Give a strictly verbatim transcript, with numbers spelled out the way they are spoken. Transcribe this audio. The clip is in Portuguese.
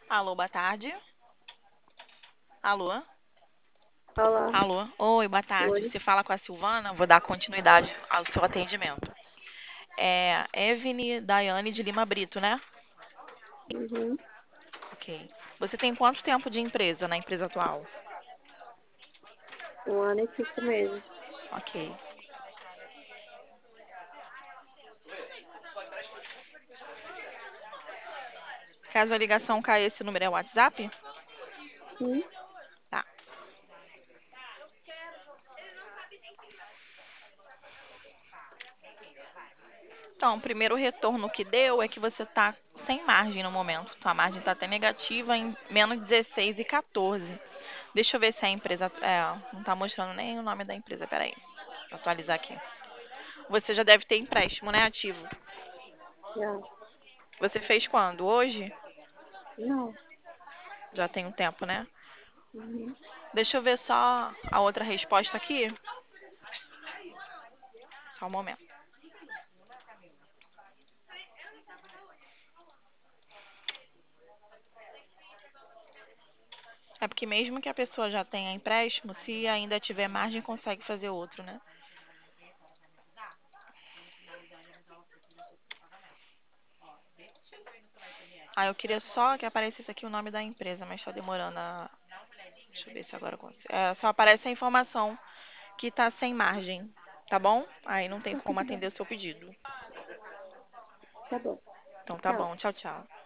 Alô, boa tarde. Alô? Olá, Alô? Oi, boa tarde. oi. Você fala com a Silvana? Vou dar continuidade ao seu atendimento. É Evne Daiane de Lima Brito, né? Uhum. Ok. Você tem quanto tempo de empresa na empresa atual? Um ano e cinco meses. Ok. Caso a ligação caia, esse número é o WhatsApp? Sim, Tá. Então, o primeiro retorno que deu é que você tá sem margem no momento. Tua margem tá até negativa em menos dezesseis e quatorze. Deixa eu ver se a empresa. É, não tá mostrando nem o nome da empresa. Peraí. Vou atualizar aqui. Você já deve ter empréstimo, né, ativo. já. Você fez quando? Hoje? Não. Já tem um tempo, né? Uhum. Deixa eu ver só a outra resposta aqui. Só um momento. É porque mesmo que a pessoa já tenha empréstimo, se ainda tiver margem, consegue fazer outro, né? Ah, eu queria só que aparecesse aqui o nome da empresa, mas tá demorando a. Deixa eu ver se agora eu consigo. É, só aparece a informação que tá sem margem, tá bom? Aí não tem Tá como tudo bem. atender o seu pedido. Tá bom. Então tá Tchau. bom, tchau, tchau.